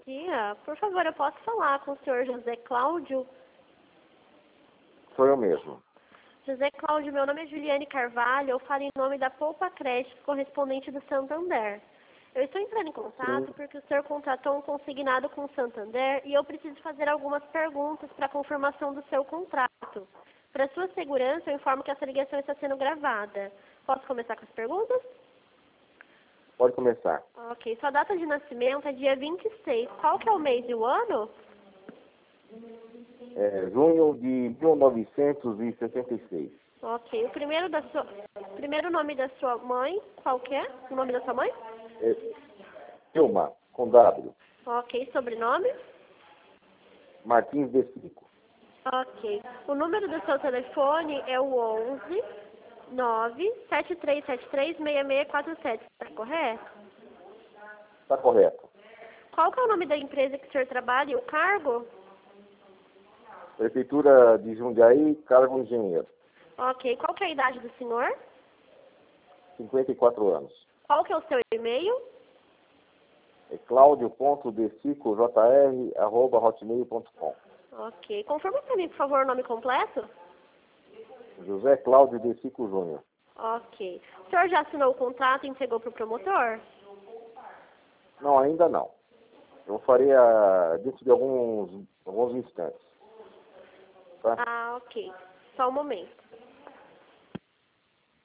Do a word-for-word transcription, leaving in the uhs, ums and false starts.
dia. Por favor, eu posso falar com o senhor José Cláudio? Sou eu mesmo. José Cláudio, meu nome é Juliane Carvalho, eu falo em nome da Poupa Crédito, correspondente do Santander. Eu estou entrando em contato Sim. porque o senhor contratou um consignado com o Santander e eu preciso fazer algumas perguntas para confirmação do seu contrato. Para sua segurança, eu informo que essa ligação está sendo gravada. Posso começar com as perguntas? Pode começar. Ok. Sua data de nascimento é dia vinte e seis. Qual que é o mês e o ano? É, junho de mil novecentos e sessenta e seis. Ok. O primeiro, da sua... primeiro nome da sua mãe, qual que é? O nome da sua mãe? É, Vilma, com W. Ok. Sobrenome? Martins de Sico. Ok. O número do seu telefone é o onze nove sete três sete três seis seis quatro sete. Está correto? Está correto. Qual que é o nome da empresa que o senhor trabalha e o cargo? Prefeitura de Jundiaí, cargo engenheiro. Ok. Qual que é a idade do senhor? cinquenta e quatro anos. Qual que é o seu e-mail? É claudio.decico.jr arroba hotmail ponto com. Ok. Confirma para mim, por favor, o nome completo? José Cláudio de Sico Júnior. Ok. O senhor já assinou o contrato e entregou para o promotor? Não, ainda não. Eu farei a, dentro de alguns, alguns instantes. Tá? Ah, ok. Só um momento.